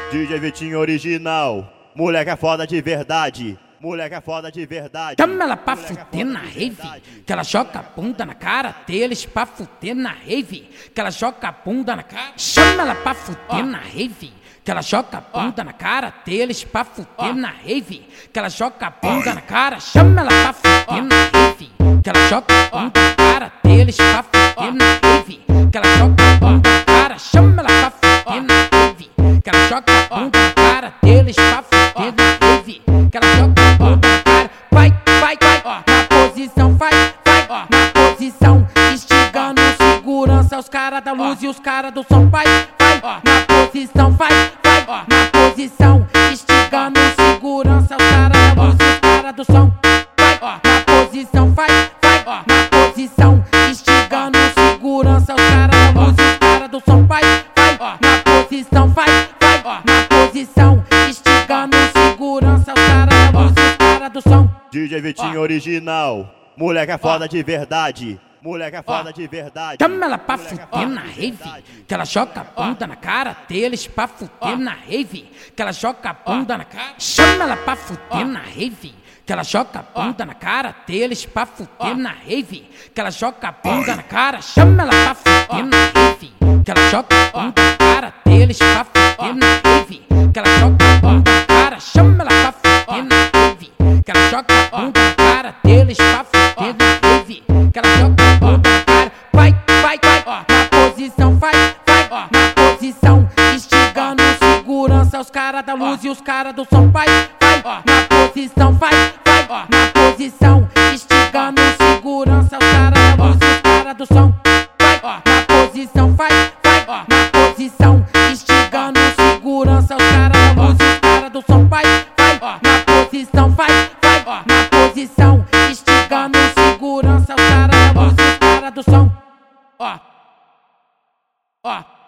DJ Vitinho original, moleque é foda de verdade. Moleque é foda de verdade. Chama ela pra fuder na rave, que ela joga a bunda na cara deles pra fuder na rave, que ela joga a bunda na cara. Chama ela pra fuder na rave, que ela joga a bunda na cara deles pra fuder na rave, que ela joga a bunda na cara. Chama ela pra fuder na rave, que ela joga a bunda na cara deles pra fuder na rave, que ela joga a bunda na cara. Chama ela pra fuder na rave, que ela joga a bunda na cara deles pra fuder na rave, que ela joga a bunda na cara. Vai, vai, vai, na posição, vai, vai, na posição, instigando segurança, os caras da luz e os caras do som. Vai, vai, na posição, vai, vai, na posição, instigando segurança, os caras da luz e os caras do som. Vai, na posição, vai, vai, na posição, instigando segurança, os caras da luz e os caras do som. Vai, vai, na posição, vai, vai, na posição, instigando segurança, os caras da luz e os caras do som. DJ Vitinho original, moleque é foda de verdade. Moleque é foda de verdade. Chama ela pra fuder na rave, que ela joga a bunda na cara deles pra fuder na rave, que ela joga a bunda na cara. Chama ela pra fuder na rave, que ela joga a bunda na cara deles pra fuder na rave, que ela joga a bunda na cara. Chama ela pra fuder na rave, que ela joga a bunda na cara deles pra fuder na rave, que ela joga a bunda na cara. Chama ela pra fuder na rave, que ela joga a bunda na cara deles pra fuder na rave, que ela joga a bunda na cara. Vai, vai, vai, na posição, vai, vai, na posição, instigando segurança, os caras da luz e os caras do som. Vai, vai, na posição, vai, vai, na posição, instigando segurança, os caras da luz e os caras do som. Vai, na posição, vai, vai, na posição, instigando segurança, os caras da luz e os caras do som. Vai, vai, na posição, vai, vai, na posição, instigando segurança, os caras da luz e os caras do som. Ó, ó.